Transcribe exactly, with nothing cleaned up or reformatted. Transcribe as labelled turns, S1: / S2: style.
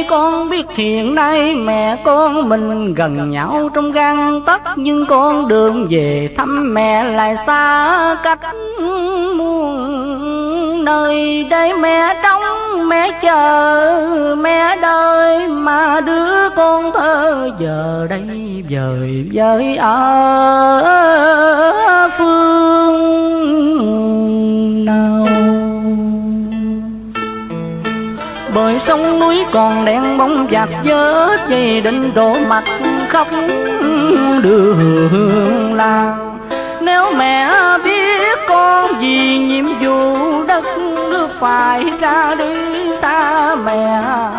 S1: con biết hiện nay mẹ con mình gần nhau trong gang tấc, nhưng con đường về thăm mẹ lại xa cách muôn nơi. Đây mẹ trông mẹ chờ mẹ đợi, mà đứa con thơ giờ đây vời vợi ở phương nào. Bơi sông núi còn đèn bóng giặt dỡ, dây định đổ mặt khóc đường làng. Nếu mẹ biết con vì nhiệm vụ đất nước phải ra đi xa mẹ